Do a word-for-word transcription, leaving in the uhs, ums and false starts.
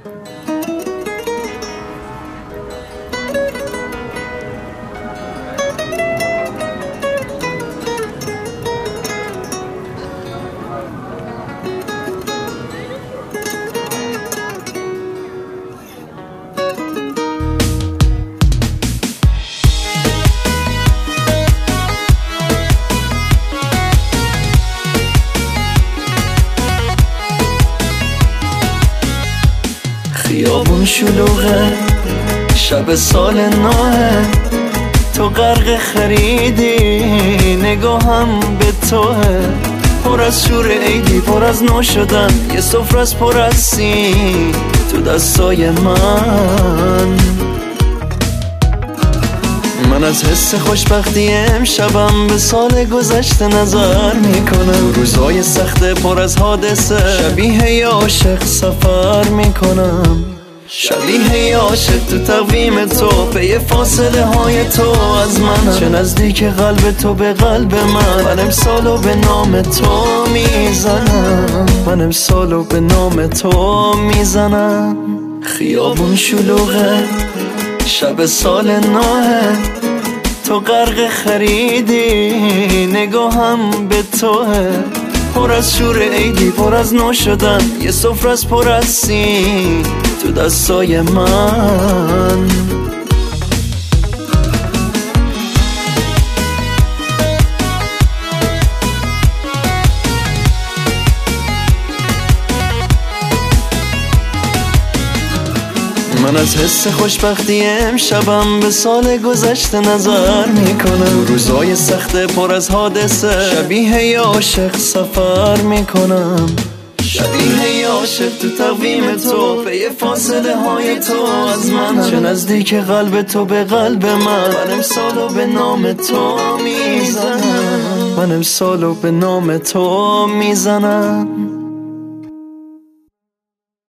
خیابون شلوغه، شب سال نوه، تو غرق خریدی نگاهم به توه. پر از شور عیدی، پر از نو شدن، یه سفره از پر از سین تو دستای من. من از حس خوشبختی امشبم به سال گذشته نظر میکنم. روزای سخت پر از حادثه، شبیه یه عاشق سفر میکنم. شبیه یه عاشق تو تقویم تو، پی فاصله های تو از منم. چه نزدیک قلب تو به قلب من. من امسالو به نام تو میزنم، من امسالو به نام تو میزنم. خیابون شلوغه، شب سال نوه، تو غرق خریدی نگاهم به توه. پر از شور عیدی، پر از نو شدن، یه سفره از پر از سین تو دستای من. من از حس خوشبختی امشبم به سال گذشته نظر میکنم. روزای سخت پر از حادثه، شبیه یه عاشق سفر میکنم. شبیه یه عاشق تو تقویم تو، پی فاصله های تو از منم. چه نزدیک قلب تو به قلب من. من امسالو به نام تو میزنم، من امسالو به نام تو میزنم.